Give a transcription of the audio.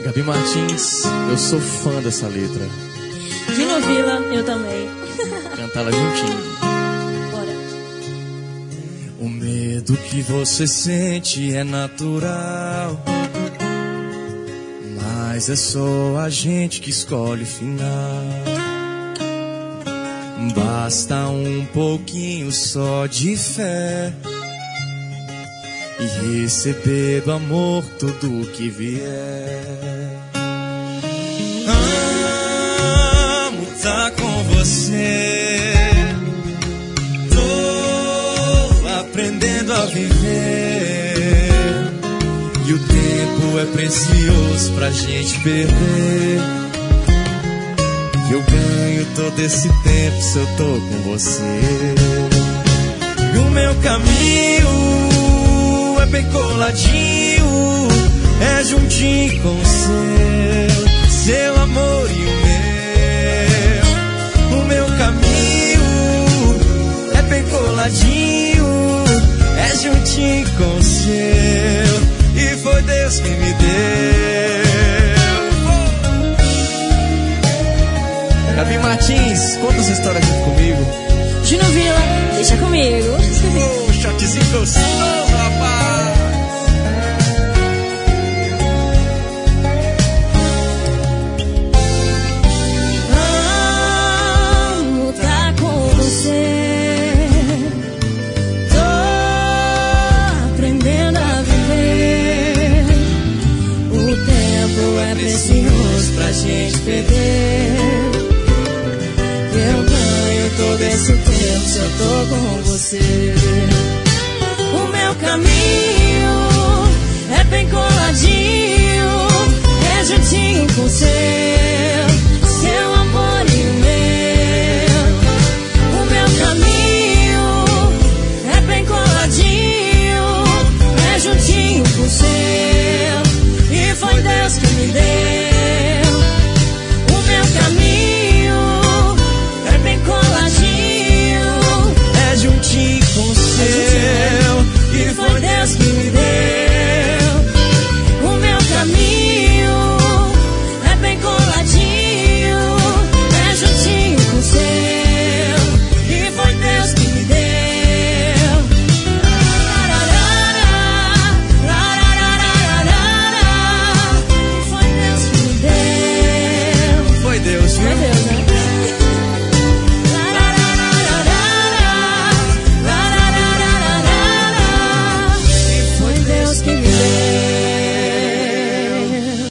Gabi Martins, eu sou fã dessa letra. Dino Villa, eu também. Cantar ela juntinho. Bora. O medo que você sente é natural, mas é só a gente que escolhe o final. Basta um pouquinho só de fé e receber do amor tudo o que vier. Amo tá com você, tô aprendendo a viver, e o tempo é precioso pra gente perder. E eu ganho todo esse tempo se eu tô com você. E o meu caminho é bem coladinho, é juntinho com o seu amor e o meu. O meu caminho é bem coladinho, é juntinho com o seu, e foi Deus que me deu. Gabi Martins, conta essa história junto comigo. Dino Villa, deixa comigo. Oh, shotzinho gostoso, rapaz. Amo tá com você, tô aprendendo a viver. O tempo é precioso pra gente perder. Eu ganho todo esse tempo se eu tô com você. O meu caminho é bem coladinho, é juntinho com o seu amor e o meu. O meu caminho é bem coladinho, é juntinho com o seu.